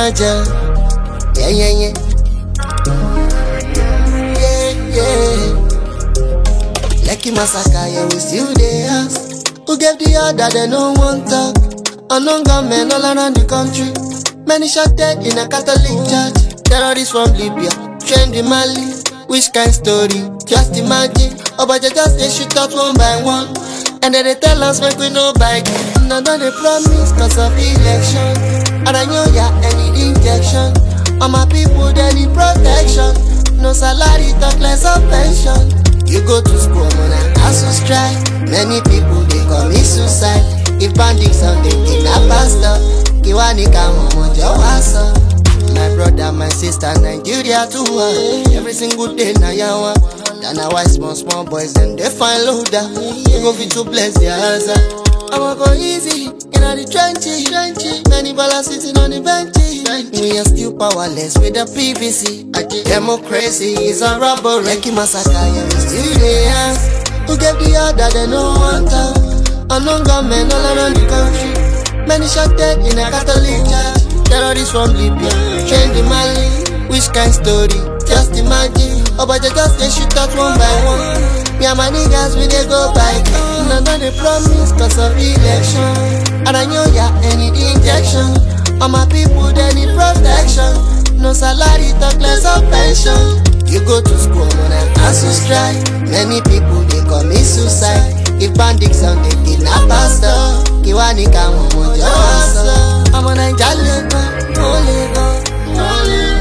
Maja. Yeah, yeah, yeah. Yeah, yeah. Lekki massacre, yeah, we still there ask. Who gave the order, they no one talk. Unknown gunmen all around the country. Many shot dead in a Catholic church. Terrorists from Libya, trained in Mali. Which kind story? Just imagine. Obaja just they shoot out one by one. And then they tell us make we no bike. And I know they promise cause of election. And I know ya any injection. All my people they need protection. No salary, talk less of pension. You go to school, man, and also strike. Many people they commit suicide. If bandits on they kidnap pastor. Kiwani kama moja wasa. My brother, my sister, Nigeria too. Every single day na yawa. Then I why small boys then they find loader. They go fit to bless their answer. I'ma go easy in the trenches. Many ballers sitting on the benches. We are still powerless with the PVC. Democracy is a robbery. Lekki massacre, yeah, we still there. Who gave the order, they no want to. Unknown gunmen all around the country. Many shot dead in a Catholic church. Terrorists from Libya, trained in Mali. Which kind story? Just imagine. Obaja just they shoot out one by one. Yeah, my niggas we they go bike. And I know they promise cause of election. And I know ya any injection. All my people they need protection. No salary, talk less of pension. You go to school, man, and also strike. Many people they commit suicide. If bandits on they kidnap pastor. Kiwani kama moja wasa. I'm on a Jalico, only go.